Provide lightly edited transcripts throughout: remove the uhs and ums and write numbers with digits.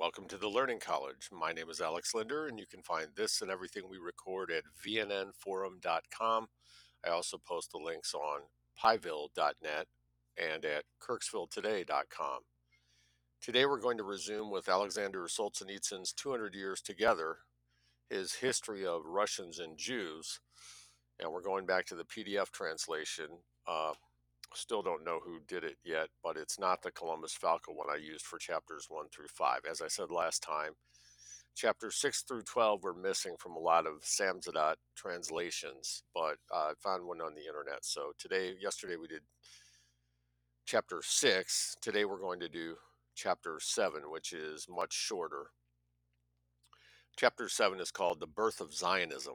Welcome to the Learning College. My name is Alex Linder, and you can find this and everything we record at vnnforum.com. I also post the links on pieville.net and at kirksvilletoday.com. Today we're going to resume with Alexander Solzhenitsyn's 200 Years Together, his history of Russians and Jews, and we're going back to the PDF translation. Still don't know who did it yet, but it's not the Columbus Falco one I used for chapters 1 through 5. As I said last time, chapters 6 through 12 were missing from a lot of Samzadat translations, but I found one on the internet. So yesterday we did chapter 6. Today we're going to do chapter 7, which is much shorter. Chapter 7 is called The Birth of Zionism.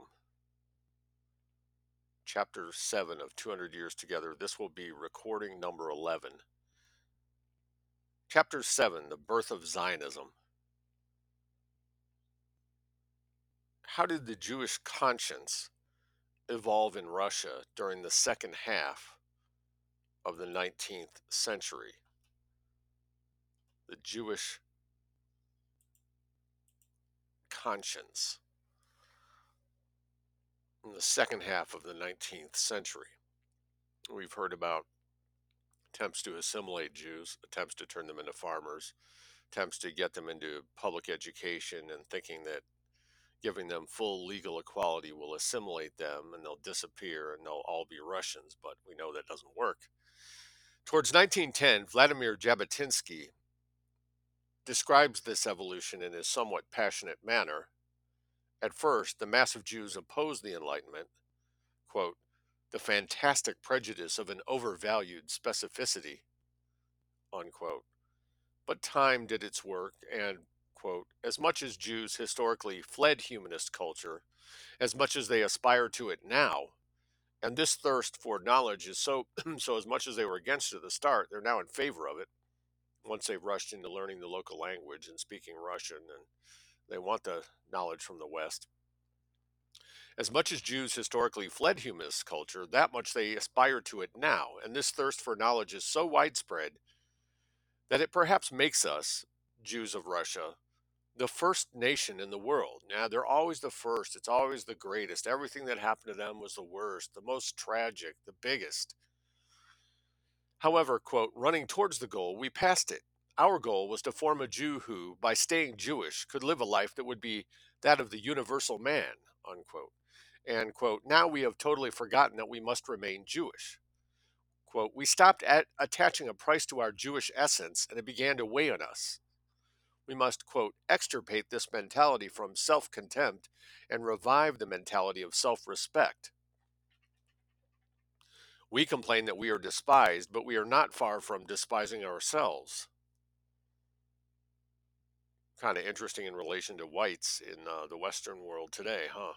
Chapter 7 of 200 Years Together. This will be recording number 11. Chapter 7, The Birth of Zionism. How did the Jewish conscience evolve in Russia during the second half of the 19th century? The Jewish conscience in the second half of the 19th century. We've heard about attempts to assimilate Jews, attempts to turn them into farmers, attempts to get them into public education and thinking that giving them full legal equality will assimilate them and they'll disappear and they'll all be Russians, but we know that doesn't work. Towards 1910, Vladimir Jabotinsky describes this evolution in his somewhat passionate manner. At first, the mass of Jews opposed the Enlightenment, quote, the fantastic prejudice of an overvalued specificity, unquote. But time did its work, and, quote, as much as Jews historically fled humanist culture, as much as they aspire to it now, and this thirst for knowledge is so as much as they were against it at the start, they're now in favor of it once they've rushed into learning the local language and speaking Russian, and they want the knowledge from the West. As much as Jews historically fled humanist culture, that much they aspire to it now, and this thirst for knowledge is so widespread that it perhaps makes us, Jews of Russia, the first nation in the world. Now, they're always the first, it's always the greatest. Everything that happened to them was the worst, the most tragic, the biggest. However, quote, running towards the goal, we passed it. Our goal was to form a Jew who, by staying Jewish, could live a life that would be that of the universal man, unquote. And, quote, now we have totally forgotten that we must remain Jewish. Quote, we stopped attaching a price to our Jewish essence and it began to weigh on us. We must, quote, extirpate this mentality from self-contempt and revive the mentality of self-respect. We complain that we are despised, but we are not far from despising ourselves. Kind of interesting in relation to whites in the Western world today, huh?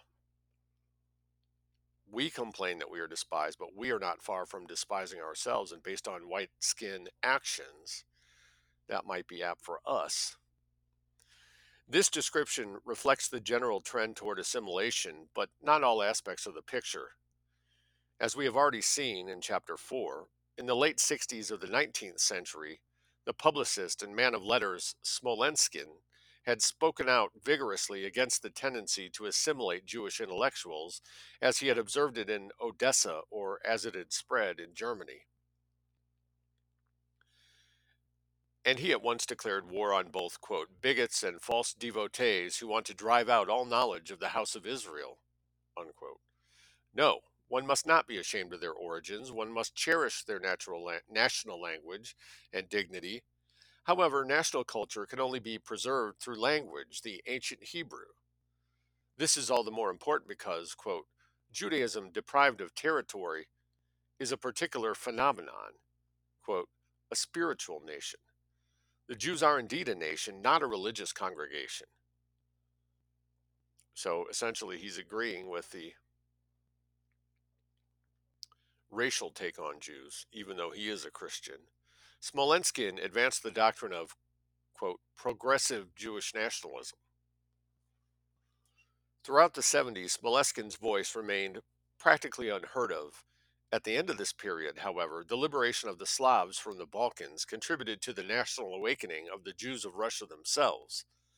We complain that we are despised, but we are not far from despising ourselves, and based on white skin actions, that might be apt for us. This description reflects the general trend toward assimilation, but not all aspects of the picture. As we have already seen in Chapter 4, in the late 60s of the 19th century, the publicist and man of letters Smolenskin had spoken out vigorously against the tendency to assimilate Jewish intellectuals as he had observed it in Odessa or as it had spread in Germany. And he at once declared war on both, quote, bigots and false devotees who want to drive out all knowledge of the house of Israel, unquote. No, one must not be ashamed of their origins. One must cherish their national language and dignity. However, national culture can only be preserved through language, the ancient Hebrew. This is all the more important because, quote, Judaism deprived of territory is a particular phenomenon, quote, a spiritual nation. The Jews are indeed a nation, not a religious congregation. So essentially, he's agreeing with the racial take on Jews, even though he is a Christian. Smolenskin advanced the doctrine of, quote, progressive Jewish nationalism. Throughout the 70s, Smolenskin's voice remained practically unheard of. At the end of this period, however, the liberation of the Slavs from the Balkans contributed to the national awakening of the Jews of Russia themselves.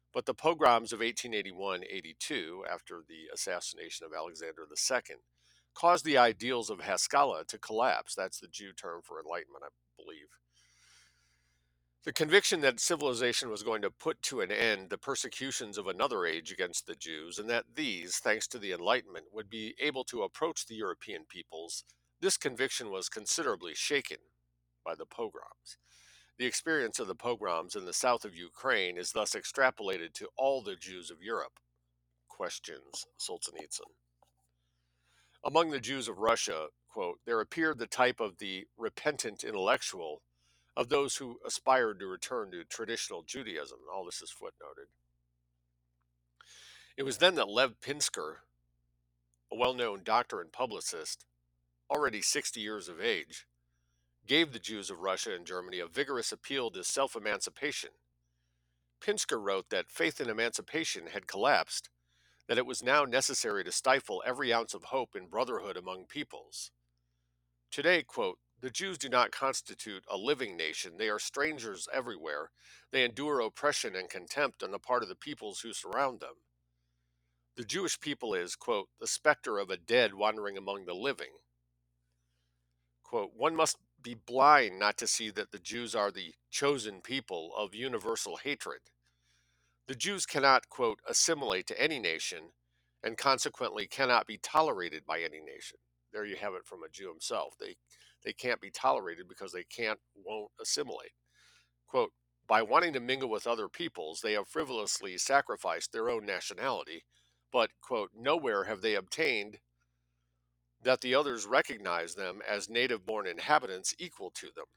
But the pogroms of 1881-82, after the assassination of Alexander II, caused the ideals of Haskalah to collapse. That's the Jew term for enlightenment, I believe. The conviction that civilization was going to put to an end the persecutions of another age against the Jews, and that these, thanks to the Enlightenment, would be able to approach the European peoples, this conviction was considerably shaken by the pogroms. The experience of the pogroms in the south of Ukraine is thus extrapolated to all the Jews of Europe, questions Solzhenitsyn. Among the Jews of Russia, quote, there appeared the type of the repentant intellectual of those who aspired to return to traditional Judaism. All this is footnoted. It was then that Lev Pinsker, a well known doctor and publicist, already 60 years of age, gave the Jews of Russia and Germany a vigorous appeal to self emancipation. Pinsker wrote that faith in emancipation had collapsed, that it was now necessary to stifle every ounce of hope in brotherhood among peoples. Today, quote, the Jews do not constitute a living nation. They are strangers everywhere. They endure oppression and contempt on the part of the peoples who surround them. The Jewish people is, quote, the specter of a dead wandering among the living. Quote, one must be blind not to see that the Jews are the chosen people of universal hatred. The Jews cannot, quote, assimilate to any nation and consequently cannot be tolerated by any nation. There you have it from a Jew himself. They can't be tolerated because they won't assimilate. Quote, by wanting to mingle with other peoples, they have frivolously sacrificed their own nationality, but, quote, nowhere have they obtained that the others recognize them as native born inhabitants equal to them.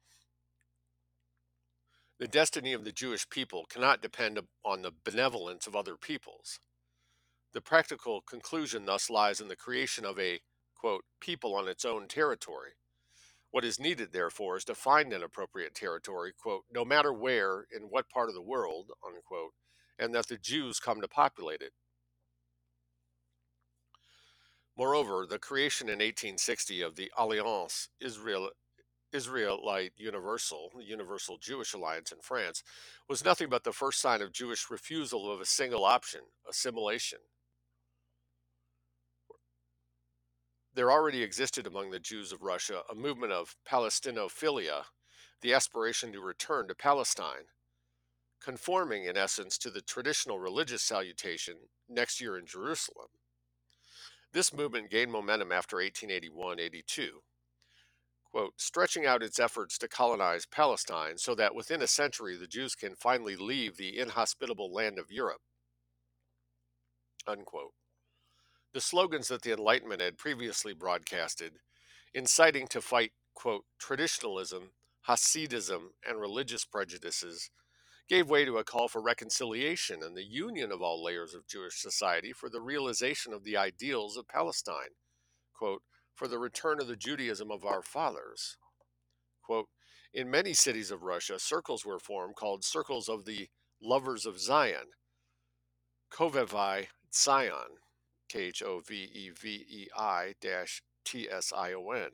The destiny of the Jewish people cannot depend on the benevolence of other peoples. The practical conclusion thus lies in the creation of a, quote, people on its own territory. What is needed, therefore, is to find an appropriate territory, quote, no matter where, in what part of the world, unquote, and that the Jews come to populate it. Moreover, the creation in 1860 of the Alliance Israelite Universal, the Universal Jewish Alliance in France, was nothing but the first sign of Jewish refusal of a single option, assimilation. There already existed among the Jews of Russia a movement of Palestinophilia, the aspiration to return to Palestine, conforming in essence to the traditional religious salutation next year in Jerusalem. This movement gained momentum after 1881-82, quote, stretching out its efforts to colonize Palestine so that within a century the Jews can finally leave the inhospitable land of Europe, unquote. The slogans that the Enlightenment had previously broadcasted, inciting to fight, quote, traditionalism, Hasidism, and religious prejudices, gave way to a call for reconciliation and the union of all layers of Jewish society for the realization of the ideals of Palestine, quote, for the return of the Judaism of our fathers. Quote, in many cities of Russia, circles were formed called Circles of the Lovers of Zion, Kovevai Zion, Khovevei-Tsion.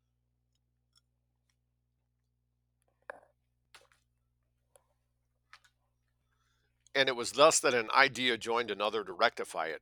And it was thus that an idea joined another to rectify it.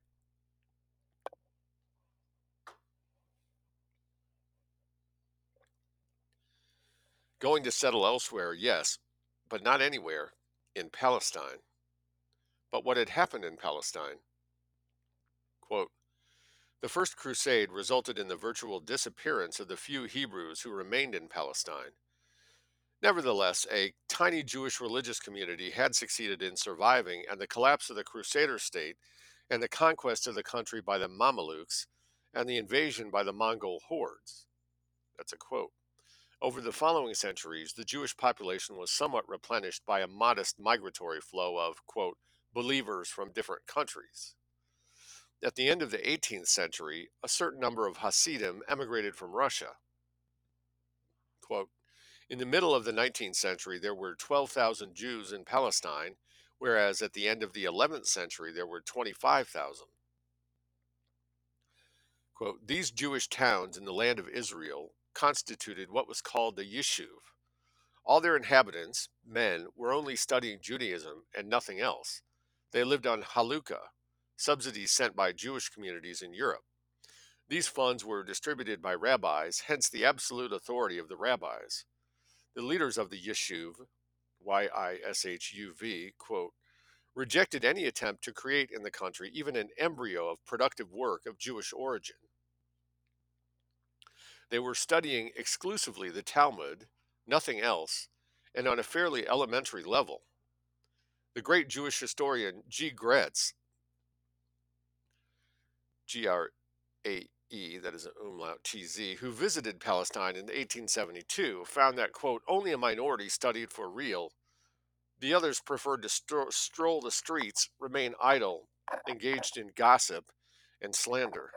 Going to settle elsewhere, yes, but not anywhere in Palestine. But what had happened in Palestine? Quote, the First Crusade resulted in the virtual disappearance of the few Hebrews who remained in Palestine. Nevertheless, a tiny Jewish religious community had succeeded in surviving, and the collapse of the Crusader state, and the conquest of the country by the Mamelukes, and the invasion by the Mongol hordes. That's a quote. Over the following centuries, the Jewish population was somewhat replenished by a modest migratory flow of, quote, believers from different countries. At the end of the 18th century, a certain number of Hasidim emigrated from Russia. Quote, in the middle of the 19th century, there were 12,000 Jews in Palestine, whereas at the end of the 11th century, there were 25,000. Quote, these Jewish towns in the land of Israel constituted what was called the Yishuv. All their inhabitants, men, were only studying Judaism and nothing else. They lived on Haluka, subsidies sent by Jewish communities in Europe. These funds were distributed by rabbis, hence the absolute authority of the rabbis. The leaders of the Yishuv, YISHUV, quote, rejected any attempt to create in the country even an embryo of productive work of Jewish origin. They were studying exclusively the Talmud, nothing else, and on a fairly elementary level. The great Jewish historian G. Gretz, Grae, that is an umlaut, TZ, who visited Palestine in 1872, found that, quote, only a minority studied for real. The others preferred to stroll the streets, remain idle, engaged in gossip and slander.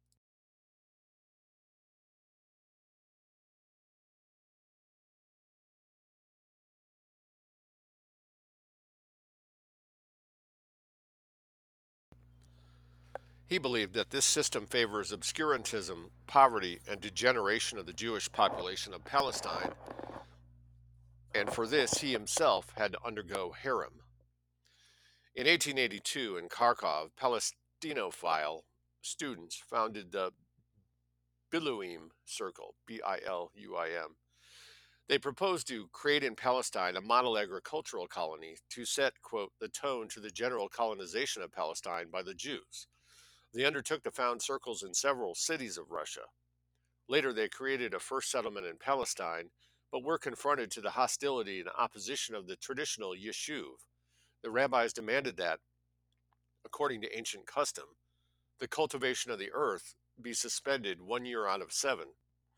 He believed that this system favors obscurantism, poverty, and degeneration of the Jewish population of Palestine, and for this he himself had to undergo herem. In 1882, in Kharkov, Palestinophile students founded the Biluim Circle, Biluim. They proposed to create in Palestine a model agricultural colony to set, quote, the tone to the general colonization of Palestine by the Jews. They undertook to found circles in several cities of Russia. Later, they created a first settlement in Palestine, but were confronted to the hostility and opposition of the traditional Yishuv. The rabbis demanded that, according to ancient custom, the cultivation of the earth be suspended 1 year out of 7.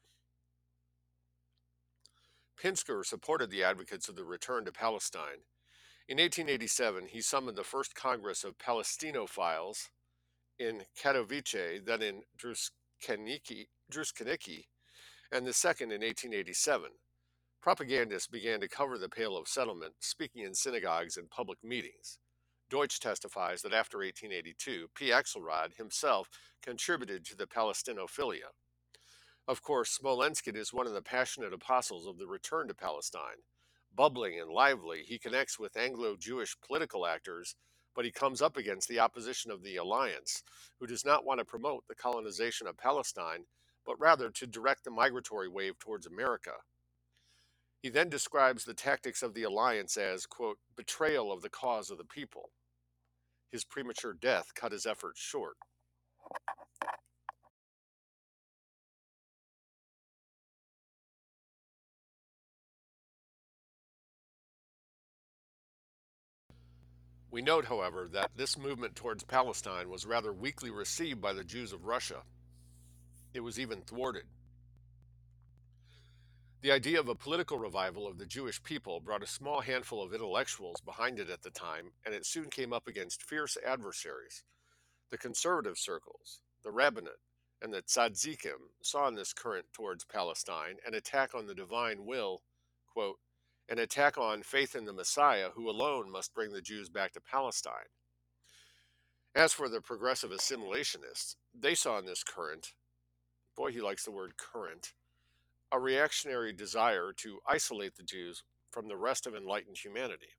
Pinsker supported the advocates of the return to Palestine. In 1887, he summoned the first Congress of Palestinophiles in Katowice, then in Druskininki, and the second in 1887. Propagandists began to cover the Pale of Settlement, speaking in synagogues and public meetings. Deutsch testifies that after 1882, P. Axelrod himself contributed to the Palestinophilia. Of course, Smolensky is one of the passionate apostles of the return to Palestine. Bubbling and lively, he connects with Anglo Jewish political actors, but he comes up against the opposition of the Alliance, who does not want to promote the colonization of Palestine, but rather to direct the migratory wave towards America. He then describes the tactics of the Alliance as, quote, betrayal of the cause of the people. His premature death cut his efforts short. We note, however, that this movement towards Palestine was rather weakly received by the Jews of Russia. It was even thwarted. The idea of a political revival of the Jewish people brought a small handful of intellectuals behind it at the time, and it soon came up against fierce adversaries. The conservative circles, the rabbinate, and the tzaddikim saw in this current towards Palestine an attack on the divine will, quote, an attack on faith in the Messiah who alone must bring the Jews back to Palestine. As for the progressive assimilationists, they saw in this current, boy, he likes the word current, a reactionary desire to isolate the Jews from the rest of enlightened humanity.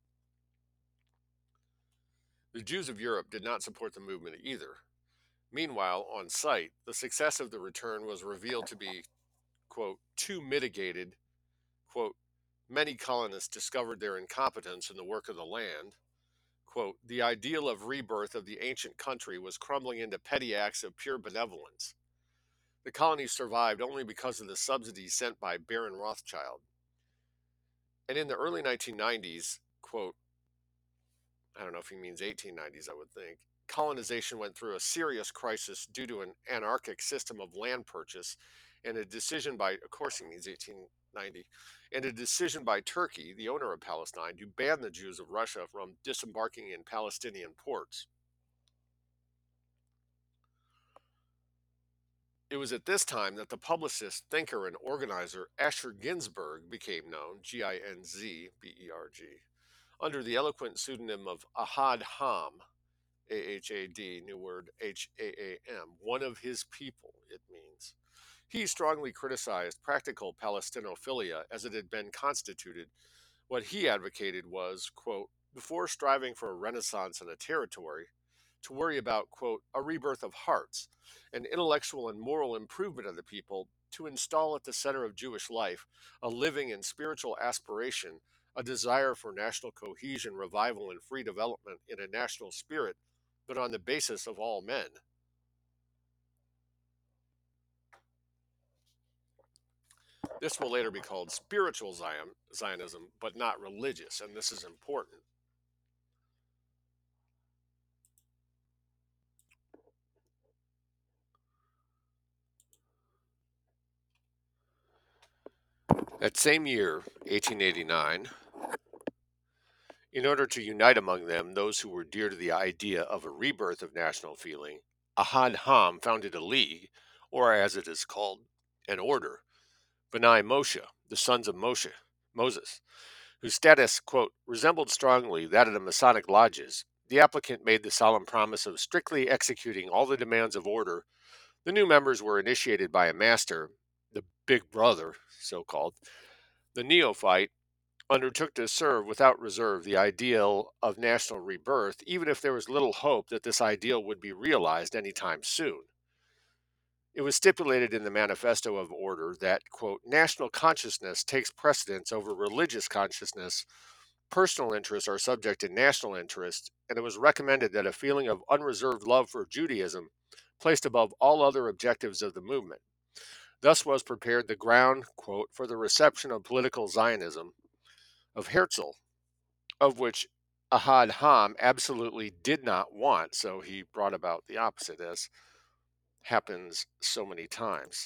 The Jews of Europe did not support the movement either. Meanwhile, on site, the success of the return was revealed to be, quote, too mitigated. Quote, many colonists discovered their incompetence in the work of the land. Quote, the ideal of rebirth of the ancient country was crumbling into petty acts of pure benevolence. The colonies survived only because of the subsidies sent by Baron Rothschild. And in the early 1990s, quote, I don't know if he means 1890s, I would think, colonization went through a serious crisis due to an anarchic system of land purchase and a decision by, of course, he means 1890, and a decision by Turkey, the owner of Palestine, to ban the Jews of Russia from disembarking in Palestinian ports. It was at this time that the publicist, thinker, and organizer Asher Ginsberg became known, Ginzberg, under the eloquent pseudonym of Ahad Ham, Ahad, new word Haam, one of his people, it means. He strongly criticized practical Palestinophilia as it had been constituted. What he advocated was, quote, before striving for a renaissance in a territory, to worry about, quote, a rebirth of hearts, an intellectual and moral improvement of the people, to install at the center of Jewish life a living and spiritual aspiration, a desire for national cohesion, revival, and free development in a national spirit, but on the basis of all men. This will later be called spiritual Zionism, but not religious, and this is important. That same year, 1889, in order to unite among them those who were dear to the idea of a rebirth of national feeling, Ahad Ham founded a league, or as it is called, an order, B'nai Moshe, the sons of Moses, whose status, quote, resembled strongly that of the Masonic lodges. The applicant made the solemn promise of strictly executing all the demands of order. The new members were initiated by a master, the big brother, so called. The neophyte undertook to serve without reserve the ideal of national rebirth, even if there was little hope that this ideal would be realized any time soon. It was stipulated in the Manifesto of Order that, quote, national consciousness takes precedence over religious consciousness, personal interests are subject to national interests, and it was recommended that a feeling of unreserved love for Judaism placed above all other objectives of the movement. Thus was prepared the ground, quote, for the reception of political Zionism of Herzl, of which Ahad Ham absolutely did not want, so he brought about the opposite, as happens so many times.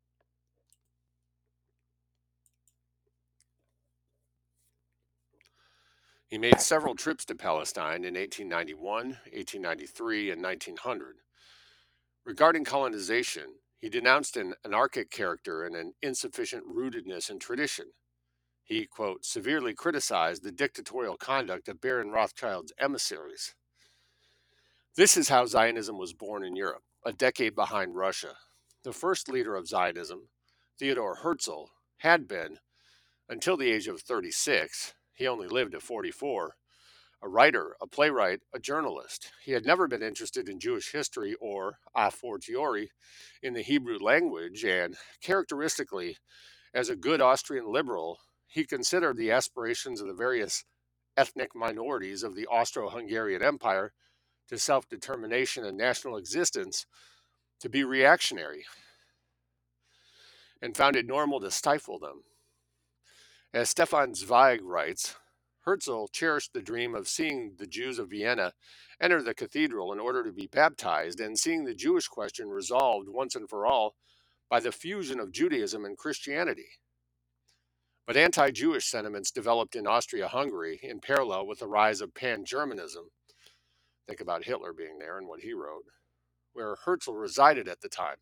He made several trips to Palestine in 1891, 1893, and 1900. Regarding colonization, he denounced an anarchic character and an insufficient rootedness in tradition. He, quote, severely criticized the dictatorial conduct of Baron Rothschild's emissaries. This is how Zionism was born in Europe, a decade behind Russia. The first leader of Zionism, Theodor Herzl, had been, until the age of 36, he only lived to 44, a writer, a playwright, a journalist. He had never been interested in Jewish history or, a fortiori, in the Hebrew language, and characteristically, as a good Austrian liberal, he considered the aspirations of the various ethnic minorities of the Austro Hungarian Empire to self determination and national existence to be reactionary, and found it normal to stifle them. As Stefan Zweig writes, Herzl cherished the dream of seeing the Jews of Vienna enter the cathedral in order to be baptized and seeing the Jewish question resolved once and for all by the fusion of Judaism and Christianity. But anti Jewish sentiments developed in Austria Hungary in parallel with the rise of pan Germanism. Think about Hitler being there and what he wrote, where Herzl resided at the time.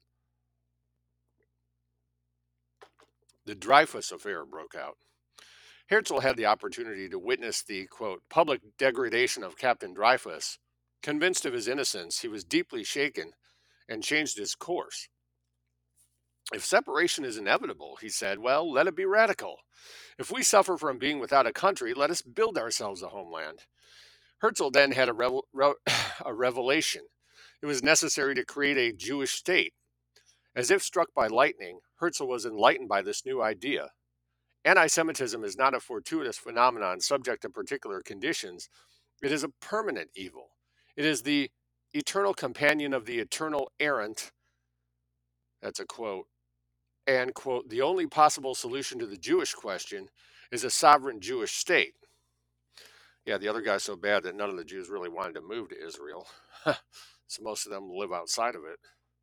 The Dreyfus Affair broke out. Herzl had the opportunity to witness the, quote, public degradation of Captain Dreyfus. Convinced of his innocence, he was deeply shaken and changed his course. If separation is inevitable, he said, well, let it be radical. If we suffer from being without a country, let us build ourselves a homeland. Herzl then had a revelation. It was necessary to create a Jewish state. As if struck by lightning, Herzl was enlightened by this new idea. Anti Semitism is not a fortuitous phenomenon subject to particular conditions, it is a permanent evil. It is the eternal companion of the eternal errant. That's a quote. And, quote, the only possible solution to the Jewish question is a sovereign Jewish state. Yeah, the other guy's so bad that none of the Jews really wanted to move to Israel. So most of them live outside of it.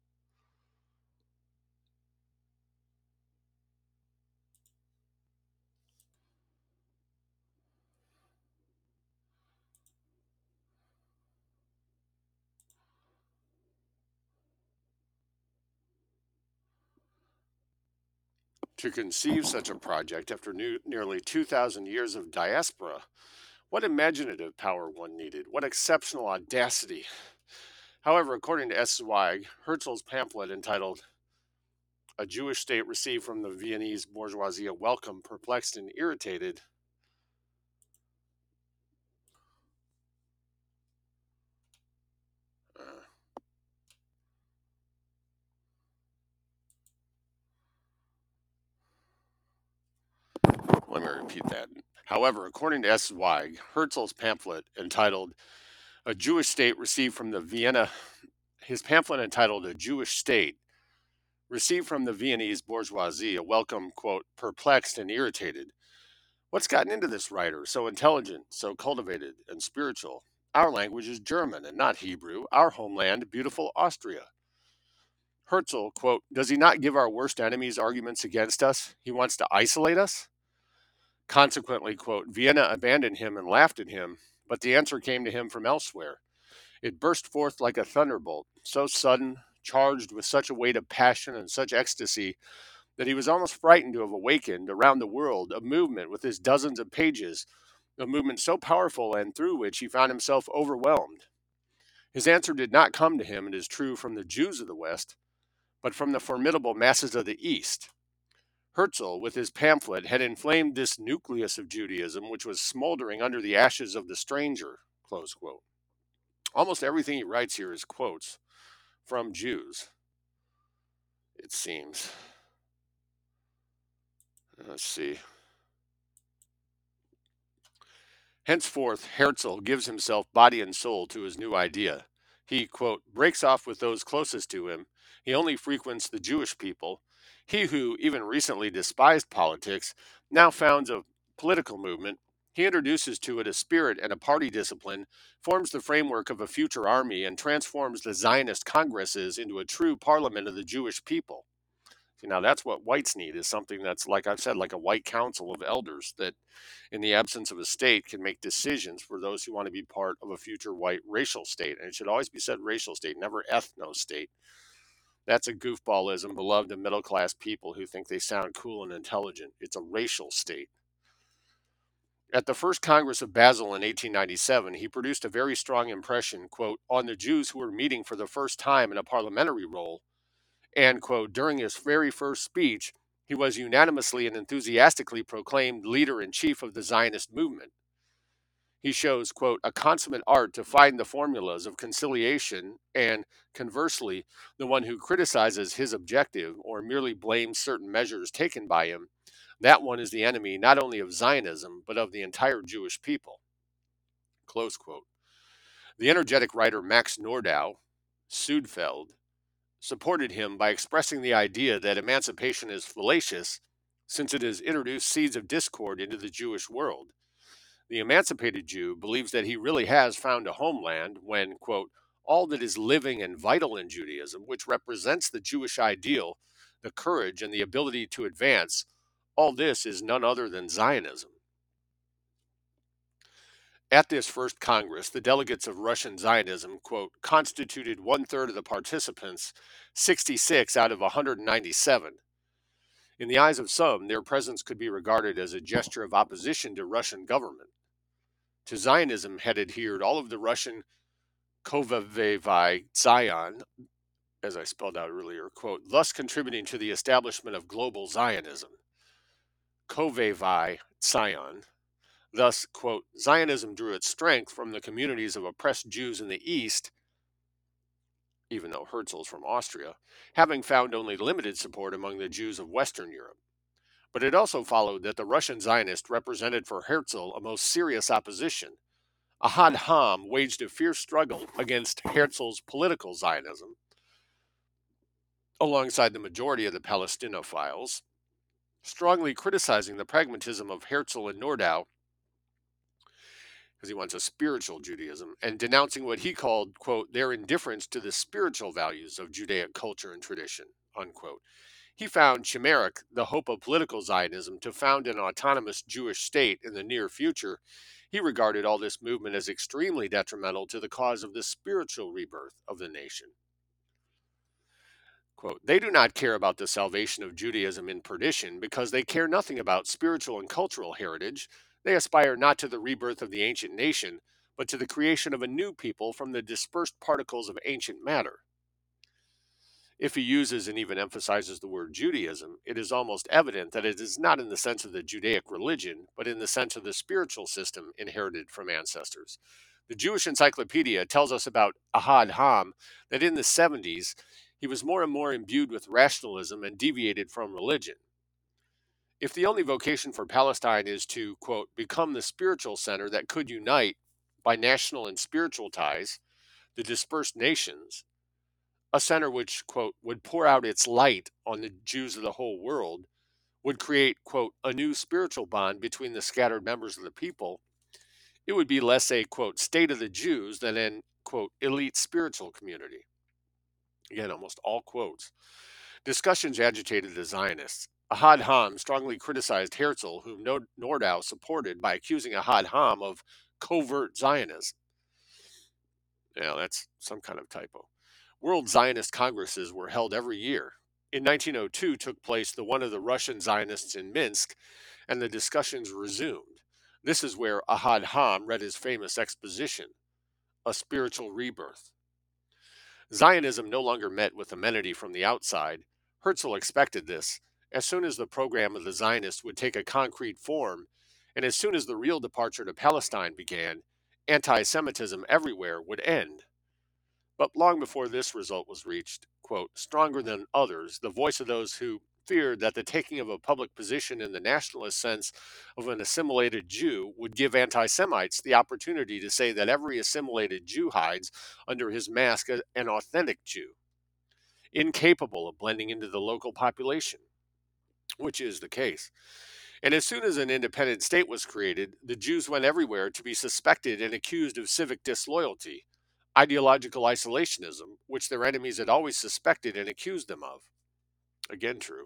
To conceive such a project after nearly 2,000 years of diaspora, what imaginative power one needed, what exceptional audacity. However, according to S. Zweig, Herzl's pamphlet entitled A Jewish State Received from the Viennese Bourgeoisie a Welcome, Perplexed and Irritated, Let me repeat that. However, according to S. Zweig, Herzl's pamphlet entitled A Jewish State received from the Vienna, his pamphlet entitled A Jewish State received from the Viennese bourgeoisie a welcome, quote, perplexed and irritated. What's gotten into this writer, so intelligent, so cultivated and spiritual? Our language is German and not Hebrew, our homeland, beautiful Austria. Herzl, quote, does he not give our worst enemies arguments against us? He wants to isolate us? Consequently, quote, Vienna abandoned him and laughed at him, but the answer came to him from elsewhere. It burst forth like a thunderbolt, so sudden, charged with such a weight of passion and such ecstasy that he was almost frightened to have awakened around the world a movement with its dozens of pages, a movement so powerful and through which he found himself overwhelmed. His answer did not come to him, it is true, from the Jews of the West, but from the formidable masses of the East. Herzl, with his pamphlet, had inflamed this nucleus of Judaism which was smoldering under the ashes of the stranger. Close quote. Almost everything he writes here is quotes from Jews, it seems. Let's see. Henceforth, Herzl gives himself body and soul to his new idea. He, quote, breaks off with those closest to him. He only frequents the Jewish people. He who, even recently, despised politics, now founds a political movement. He introduces to it a spirit and a party discipline, forms the framework of a future army, and transforms the Zionist congresses into a true parliament of the Jewish people. See, now that's what whites need, is something that's, like I've said, like a white council of elders that, in the absence of a state, can make decisions for those who want to be part of a future white racial state. And it should always be said racial state, never ethno state. That's a goofballism beloved of middle class people who think they sound cool and intelligent. It's a racial state. At the first Congress of Basel in 1897, he produced a very strong impression, quote, on the Jews who were meeting for the first time in a parliamentary role. And, quote, during his very first speech, he was unanimously and enthusiastically proclaimed leader in chief of the Zionist movement. He shows, quote, a consummate art to find the formulas of conciliation, and conversely, the one who criticizes his objective or merely blames certain measures taken by him, that one is the enemy not only of Zionism, but of the entire Jewish people. Close quote. The energetic writer Max Nordau, Sudfeld, supported him by expressing the idea that emancipation is fallacious since it has introduced seeds of discord into the Jewish world. The emancipated Jew believes that he really has found a homeland when, quote, all that is living and vital in Judaism, which represents the Jewish ideal, the courage and the ability to advance, all this is none other than Zionism. At this first Congress, the delegates of Russian Zionism, quote, constituted one-third of the participants, 66 out of 197. In the eyes of some, their presence could be regarded as a gesture of opposition to Russian government. To Zionism had adhered all of the Russian Kovevai Zion, as I spelled out earlier, quote, thus contributing to the establishment of global Zionism. Kovevai Zion. Thus, quote, Zionism drew its strength from the communities of oppressed Jews in the East, even though Herzl's from Austria, having found only limited support among the Jews of Western Europe. But it also followed that the Russian Zionists represented for Herzl a most serious opposition. Ahad Ha'am waged a fierce struggle against Herzl's political Zionism, alongside the majority of the Palestinophiles, strongly criticizing the pragmatism of Herzl and Nordau, because he wants a spiritual Judaism, and denouncing what he called, quote, their indifference to the spiritual values of Judaic culture and tradition, unquote. He found chimeric the hope of political Zionism to found an autonomous Jewish state in the near future. He regarded all this movement as extremely detrimental to the cause of the spiritual rebirth of the nation. Quote, they do not care about the salvation of Judaism in perdition because they care nothing about spiritual and cultural heritage. They aspire not to the rebirth of the ancient nation, but to the creation of a new people from the dispersed particles of ancient matter. If he uses and even emphasizes the word Judaism, it is almost evident that it is not in the sense of the Judaic religion, but in the sense of the spiritual system inherited from ancestors. The Jewish Encyclopedia tells us about Ahad Ha'am that in the 70s, he was more and more imbued with rationalism and deviated from religion. If the only vocation for Palestine is to, quote, become the spiritual center that could unite by national and spiritual ties the dispersed nations, a center which, quote, would pour out its light on the Jews of the whole world, would create, quote, a new spiritual bond between the scattered members of the people, it would be less a, quote, state of the Jews than an, quote, elite spiritual community. Again, almost all quotes. Discussions agitated the Zionists. Ahad Ham strongly criticized Herzl, whom Nordau supported, by accusing Ahad Ham of covert Zionism. Yeah, that's some kind of typo. World Zionist congresses were held every year. In 1902 took place the one of the Russian Zionists in Minsk, and the discussions resumed. This is where Ahad Ham read his famous exposition, A Spiritual Rebirth. Zionism no longer met with amenity from the outside. Herzl expected this. As soon as the program of the Zionists would take a concrete form, and as soon as the real departure to Palestine began, anti Semitism everywhere would end. But long before this result was reached, quote, stronger than others, the voice of those who feared that the taking of a public position in the nationalist sense of an assimilated Jew would give anti Semites the opportunity to say that every assimilated Jew hides under his mask an authentic Jew, incapable of blending into the local population, which is the case. And as soon as an independent state was created, the Jews went everywhere to be suspected and accused of civic disloyalty, ideological isolationism, which their enemies had always suspected and accused them of. Again, true.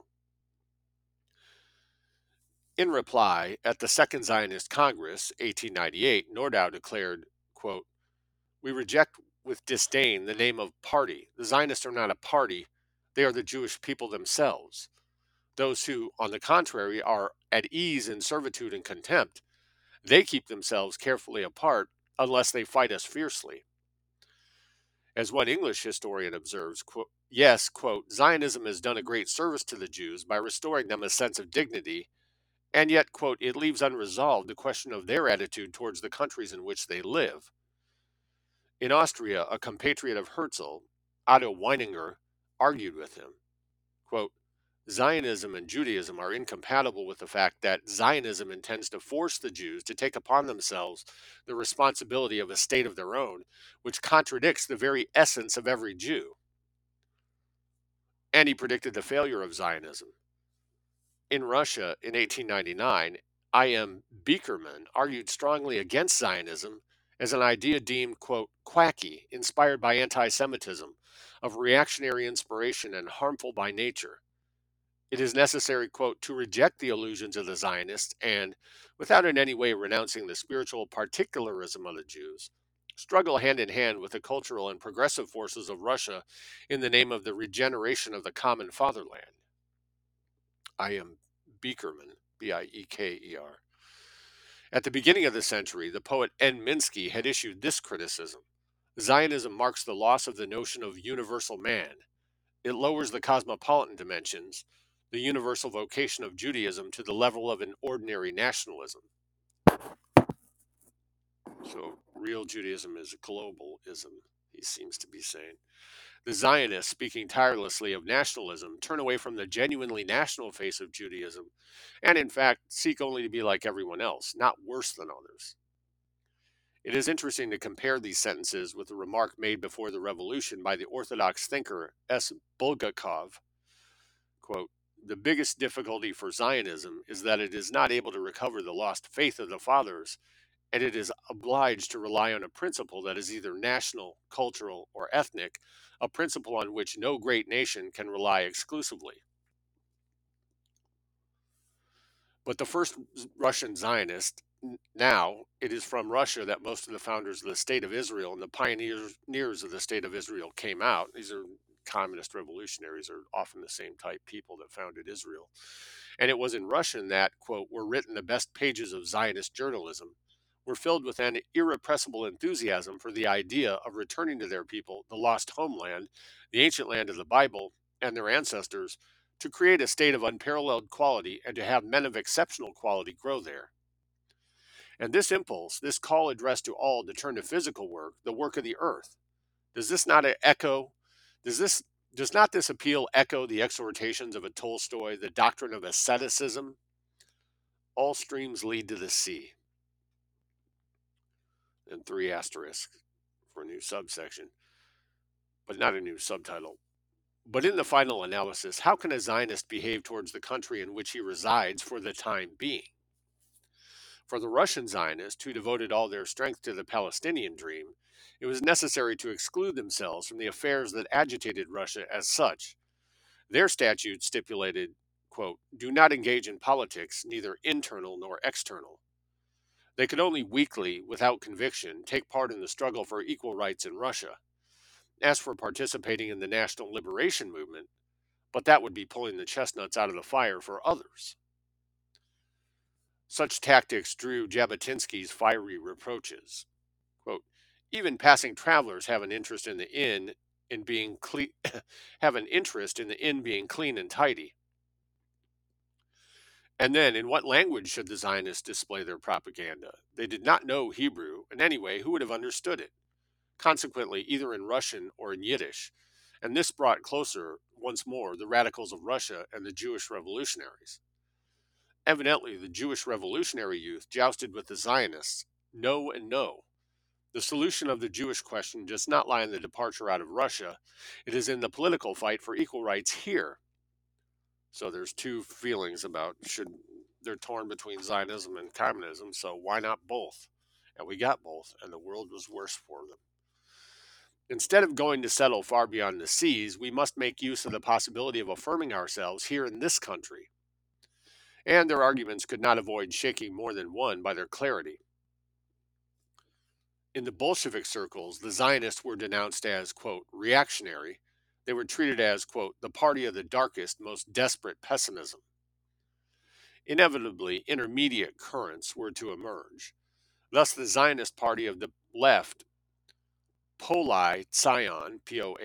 In reply, at the Second Zionist Congress, 1898, Nordau declared, quote, we reject with disdain the name of party. The Zionists are not a party, they are the Jewish people themselves. Those who, on the contrary, are at ease in servitude and contempt, they keep themselves carefully apart unless they fight us fiercely. As one English historian observes, quote, yes, quote, Zionism has done a great service to the Jews by restoring them a sense of dignity, and yet, quote, it leaves unresolved the question of their attitude towards the countries in which they live. In Austria, a compatriot of Herzl, Otto Weininger, argued with him, quote, Zionism and Judaism are incompatible with the fact that Zionism intends to force the Jews to take upon themselves the responsibility of a state of their own, which contradicts the very essence of every Jew. And he predicted the failure of Zionism. In Russia in 1899, I.M. Bickerman argued strongly against Zionism as an idea deemed, quote, quacky, inspired by anti Semitism, of reactionary inspiration and harmful by nature. It is necessary, quote, to reject the illusions of the Zionists and, without in any way renouncing the spiritual particularism of the Jews, struggle hand in hand with the cultural and progressive forces of Russia in the name of the regeneration of the common fatherland. I.M. Bickerman, Bieker. At the beginning of the century, the poet N. Minsky had issued this criticism: Zionism marks the loss of the notion of universal man. It lowers the cosmopolitan dimensions, the universal vocation of Judaism, to the level of an ordinary nationalism. So, real Judaism is globalism, he seems to be saying. The Zionists, speaking tirelessly of nationalism, turn away from the genuinely national face of Judaism and, in fact, seek only to be like everyone else, not worse than others. It is interesting to compare these sentences with the remark made before the revolution by the Orthodox thinker S. Bulgakov, quote, the biggest difficulty for Zionism is that it is not able to recover the lost faith of the fathers, and it is obliged to rely on a principle that is either national, cultural, or ethnic, a principle on which no great nation can rely exclusively. But the first Russian Zionist, now it is from Russia that most of the founders of the State of Israel and the pioneers of the State of Israel came out. These are communist revolutionaries, are often the same type people that founded Israel. And it was in Russian that, quote, were written the best pages of Zionist journalism, were filled with an irrepressible enthusiasm for the idea of returning to their people the lost homeland, the ancient land of the Bible, and their ancestors, to create a state of unparalleled quality and to have men of exceptional quality grow there. And this impulse, this call addressed to all to turn to physical work, the work of the earth, does this not echo, does not this appeal echo the exhortations of a Tolstoy, the doctrine of asceticism, All streams lead to the sea. And 3 asterisks for a new subsection, but not a new subtitle. But in the final analysis, how can a Zionist behave towards the country in which he resides for the time being? For the Russian Zionists, who devoted all their strength to the Palestinian dream, it was necessary to exclude themselves from the affairs that agitated Russia as such. Their statute stipulated, quote, do not engage in politics, neither internal nor external. They could only weakly, without conviction, take part in the struggle for equal rights in Russia. As for participating in the national liberation movement, but that would be pulling the chestnuts out of the fire for others. Such tactics drew Jabotinsky's fiery reproaches. Quote, even passing travelers have an interest in the inn in being have an interest in the inn being clean and tidy. And then, in what language should the Zionists display their propaganda? They did not know Hebrew, and anyway, who would have understood it? Consequently, either in Russian or in Yiddish. And this brought closer, once more, the radicals of Russia and the Jewish revolutionaries. Evidently, the Jewish revolutionary youth jousted with the Zionists. No and no. The solution of the Jewish question does not lie in the departure out of Russia. It is in the political fight for equal rights here. So there's two feelings about they're torn between Zionism and communism, so why not both? And we got both, and the world was worse for them. Instead of going to settle far beyond the seas, we must make use of the possibility of affirming ourselves here in this country. And their arguments could not avoid shaking more than one by their clarity. In the Bolshevik circles, the Zionists were denounced as, quote, reactionary. They were treated as, quote, the party of the darkest, most desperate pessimism. Inevitably, intermediate currents were to emerge. Thus, the Zionist party of the left, Polai Tzion,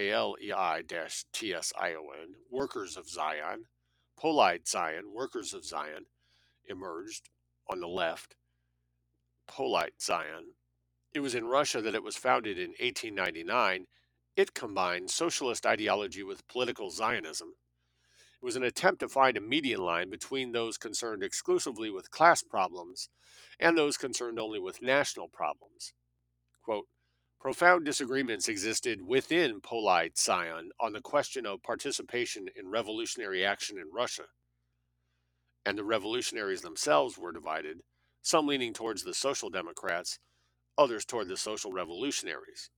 Poalei-Tsion, Workers of Zion, Polai Tzion, Workers of Zion, emerged on the left, Polite Zion. It was in Russia that it was founded in 1899. It combined socialist ideology with political Zionism. It was an attempt to find a median line between those concerned exclusively with class problems and those concerned only with national problems. Quote, profound disagreements existed within Polite Zion on the question of participation in revolutionary action in Russia. And the revolutionaries themselves were divided, some leaning towards the Social Democrats, others toward the Social Revolutionaries.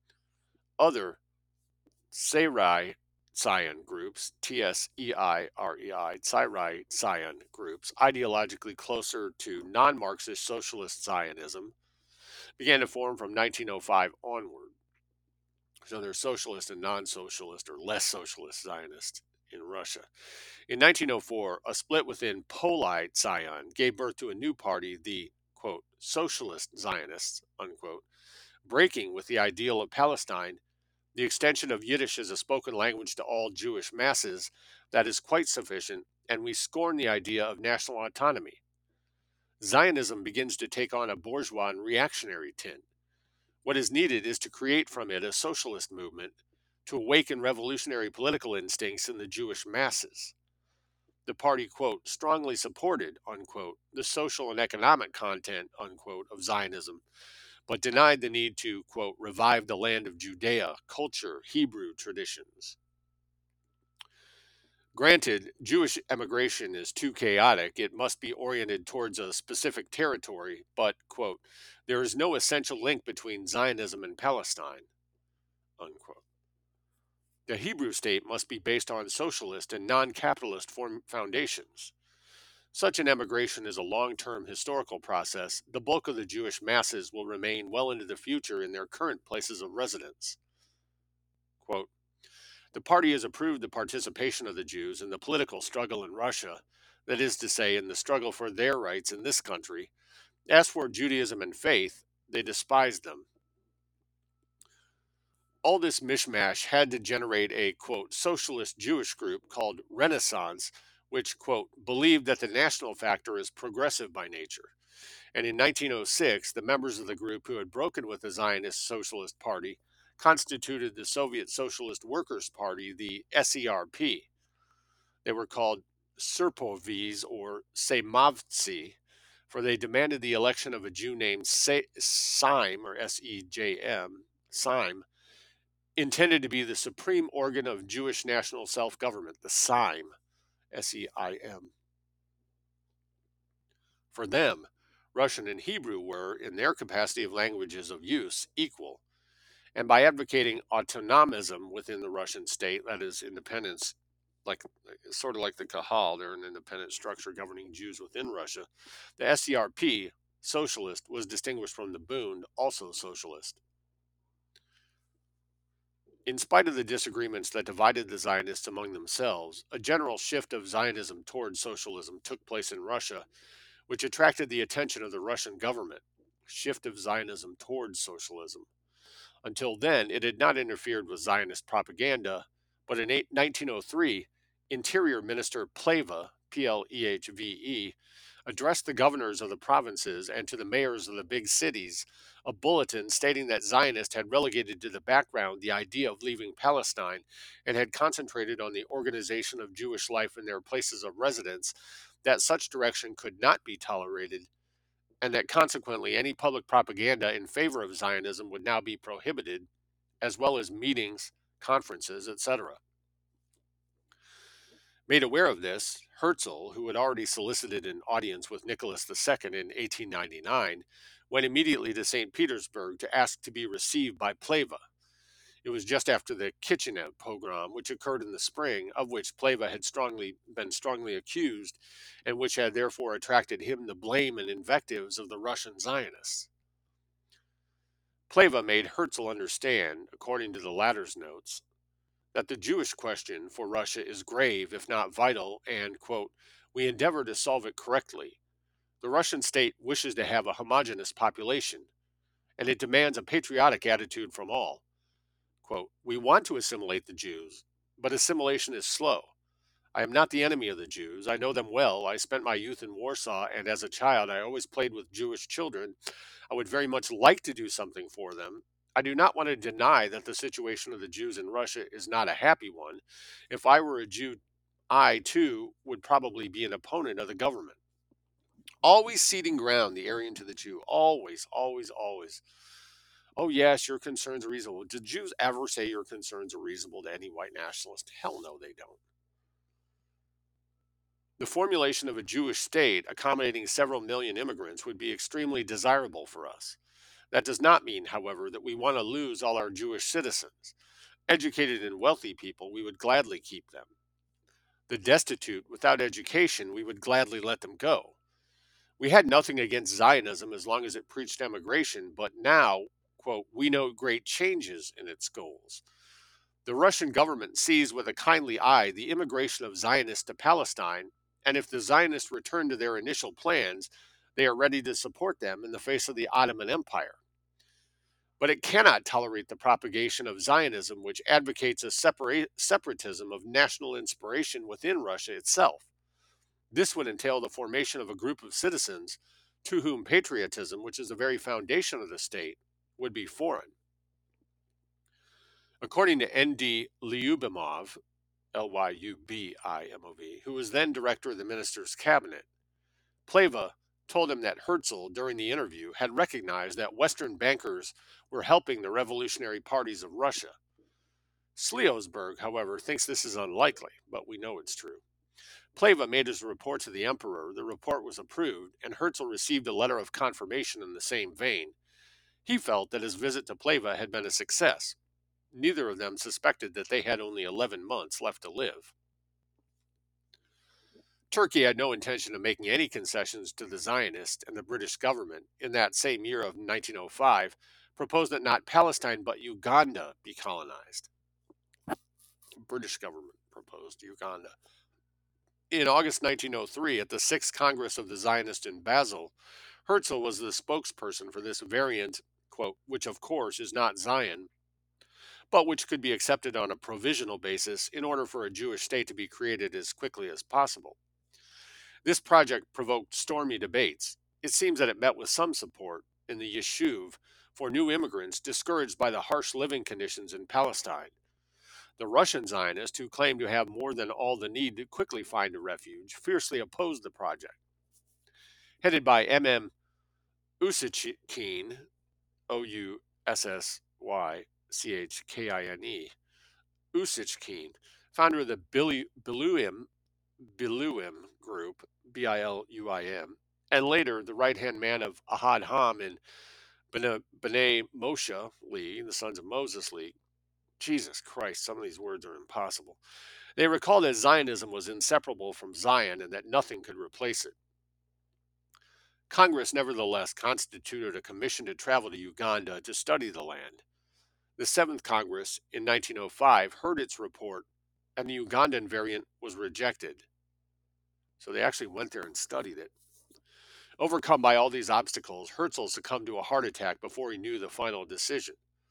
Other Tseirai Zion groups, Tseirei, Tseirai Zion groups, ideologically closer to non Marxist socialist Zionism, began to form from 1905 onward. So they're socialist and non socialist or less socialist Zionists in Russia. In 1904, a split within Polite Zion gave birth to a new party, the, quote, socialist Zionists, unquote, breaking with the ideal of Palestine, the extension of Yiddish as a spoken language to all Jewish masses, that is quite sufficient, and we scorn the idea of national autonomy. Zionism begins to take on a bourgeois and reactionary tint. What is needed is to create from it a socialist movement to awaken revolutionary political instincts in the Jewish masses. The party, quote, strongly supported, unquote, the social and economic content, unquote, of Zionism, but denied the need to, quote, revive the land of Judea, culture, Hebrew traditions. Granted, Jewish emigration is too chaotic. It must be oriented towards a specific territory, but, quote, there is no essential link between Zionism and Palestine, unquote. The Hebrew state must be based on socialist and non capitalist foundations. Such an emigration is a long term historical process. The bulk of the Jewish masses will remain well into the future in their current places of residence. Quote, the party has approved the participation of the Jews in the political struggle in Russia, that is to say, in the struggle for their rights in this country. As for Judaism and faith, they despised them. All this mishmash had to generate a, quote, socialist Jewish group called Renaissance, which, quote, believed that the national factor is progressive by nature. And in 1906, the members of the group who had broken with the Zionist Socialist Party constituted the Soviet Socialist Workers' Party, the SERP. They were called Serpovies or Semavtsi, for they demanded the election of a Jew named Sejm, or Sejm, Sejm, intended to be the supreme organ of Jewish national self-government, the Sejm, Seim. For them, Russian and Hebrew were, in their capacity of languages of use, equal, and by advocating autonomism within the Russian state, that is, independence, like sort of like the Kahal, they're an independent structure governing Jews within Russia, the SERP, socialist, was distinguished from the Bund, also socialist. In spite of the disagreements that divided the Zionists among themselves, a general shift of Zionism towards socialism took place in Russia, which attracted the attention of the Russian government. Shift of Zionism towards socialism. Until then, it had not interfered with Zionist propaganda, but in 1903, Interior Minister Pleva, Plehve, addressed the governors of the provinces and to the mayors of the big cities a bulletin stating that Zionists had relegated to the background the idea of leaving Palestine and had concentrated on the organization of Jewish life in their places of residence, that such direction could not be tolerated, and that consequently any public propaganda in favor of Zionism would now be prohibited, as well as meetings, conferences, etc. Made aware of this, Herzl, who had already solicited an audience with Nicholas II in 1899, went immediately to St. Petersburg to ask to be received by Pleva. It was just after the Kishinev pogrom, which occurred in the spring, of which Pleva had been strongly accused, and which had therefore attracted him the blame and invectives of the Russian Zionists. Pleva made Herzl understand, according to the latter's notes, that the Jewish question for Russia is grave, if not vital, and, quote, we endeavor to solve it correctly. The Russian state wishes to have a homogeneous population, and it demands a patriotic attitude from all. Quote, we want to assimilate the Jews, but assimilation is slow. I am not the enemy of the Jews. I know them well. I spent my youth in Warsaw, and as a child, I always played with Jewish children. I would very much like to do something for them. I do not want to deny that the situation of the Jews in Russia is not a happy one. If I were a Jew, I, too, would probably be an opponent of the government. Always ceding ground, the Aryan to the Jew. Always, always, always. Oh, yes, your concerns are reasonable. Did Jews ever say your concerns are reasonable to any white nationalist? Hell no, they don't. The formulation of a Jewish state accommodating several million immigrants would be extremely desirable for us. That does not mean, however, that we want to lose all our Jewish citizens. Educated and wealthy people, we would gladly keep them. The destitute, without education, we would gladly let them go. We had nothing against Zionism as long as it preached emigration, but now, quote, we note great changes in its goals. The Russian government sees with a kindly eye the immigration of Zionists to Palestine, and if the Zionists return to their initial plans, they are ready to support them in the face of the Ottoman Empire. But it cannot tolerate the propagation of Zionism, which advocates a separatism of national inspiration within Russia itself. This would entail the formation of a group of citizens to whom patriotism, which is the very foundation of the state, would be foreign. According to N.D. Lyubimov, Lyubimov, who was then director of the minister's cabinet, Pleva told him that Herzl, during the interview, had recognized that Western bankers were helping the revolutionary parties of Russia. Sliosberg, however, thinks this is unlikely, but we know it's true. Pleva made his report to the emperor, the report was approved, and Herzl received a letter of confirmation in the same vein. He felt that his visit to Pleva had been a success. Neither of them suspected that they had only 11 months left to live. Turkey had no intention of making any concessions to the Zionists, and the British government, in that same year of 1905, proposed that not Palestine but Uganda be colonized. British government proposed Uganda. In August 1903, at the Sixth Congress of the Zionists in Basel, Herzl was the spokesperson for this variant, quote, which of course is not Zion, but which could be accepted on a provisional basis in order for a Jewish state to be created as quickly as possible. This project provoked stormy debates. It seems that it met with some support in the Yishuv for new immigrants discouraged by the harsh living conditions in Palestine. The Russian Zionists, who claimed to have more than all the need to quickly find a refuge, fiercely opposed the project. Headed by M.M. Ussachkine, Ussachkine, Ussachkine, founder of the Biluim Group, Biluim, and later the right hand man of Ahad Ham and B'nai Moshe League, the Sons of Moses League. Jesus Christ, some of these words are impossible. They recalled that Zionism was inseparable from Zion and that nothing could replace it. Congress nevertheless constituted a commission to travel to Uganda to study the land. The Seventh Congress in 1905 heard its report, and the Ugandan variant was rejected. So they actually went there and studied it. Overcome by all these obstacles, Herzl succumbed to a heart attack before he knew the final decision.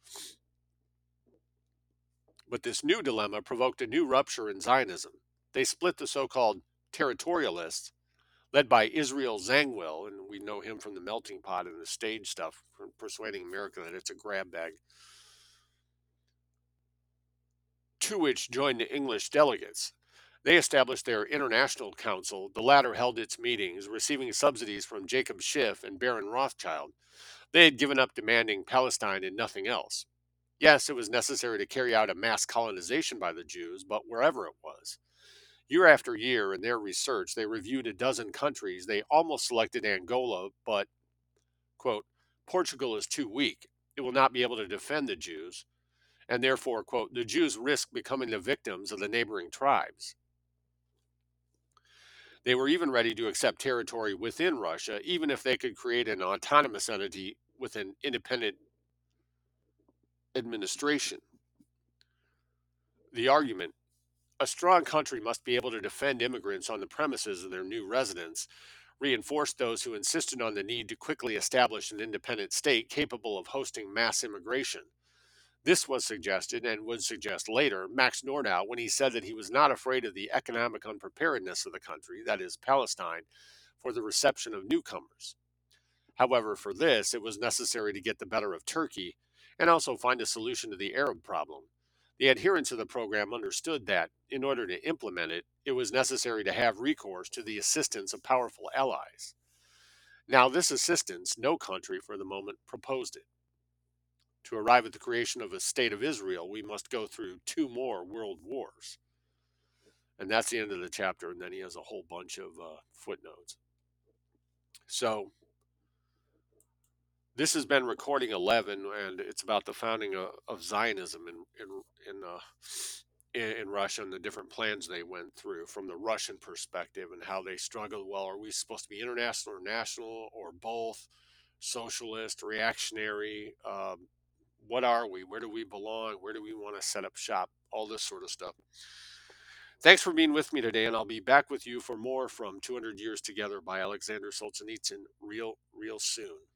But this new dilemma provoked a new rupture in Zionism. They split the so-called territorialists, led by Israel Zangwill, and we know him from the Melting Pot and the stage stuff, persuading America that it's a grab bag, to which joined the English delegates. They established their international council. The latter held its meetings, receiving subsidies from Jacob Schiff and Baron Rothschild. They had given up demanding Palestine and nothing else. Yes, it was necessary to carry out a mass colonization by the Jews, but wherever it was. Year after year, in their research, they reviewed a dozen countries. They almost selected Angola, but, quote, Portugal is too weak. It will not be able to defend the Jews, and therefore, quote, the Jews risk becoming the victims of the neighboring tribes. They were even ready to accept territory within Russia, even if they could create an autonomous entity with an independent administration. The argument: a strong country must be able to defend immigrants on the premises of their new residence, reinforced those who insisted on the need to quickly establish an independent state capable of hosting mass immigration. This was suggested and would suggest later Max Nordau when he said that he was not afraid of the economic unpreparedness of the country, that is, Palestine, for the reception of newcomers. However, for this, it was necessary to get the better of Turkey and also find a solution to the Arab problem. The adherents of the program understood that, in order to implement it, it was necessary to have recourse to the assistance of powerful allies. Now, this assistance, no country for the moment proposed it. To arrive at the creation of a state of Israel, we must go through two more world wars. And that's the end of the chapter, and then he has a whole bunch of footnotes. So, this has been recording 11, and it's about the founding of Zionism in Russia and the different plans they went through from the Russian perspective and how they struggled. Well, are we supposed to be international or national or both? Socialist, reactionary? What are we? Where do we belong? Where do we want to set up shop? All this sort of stuff. Thanks for being with me today, and I'll be back with you for more from 200 Years Together by Alexander Solzhenitsyn real soon.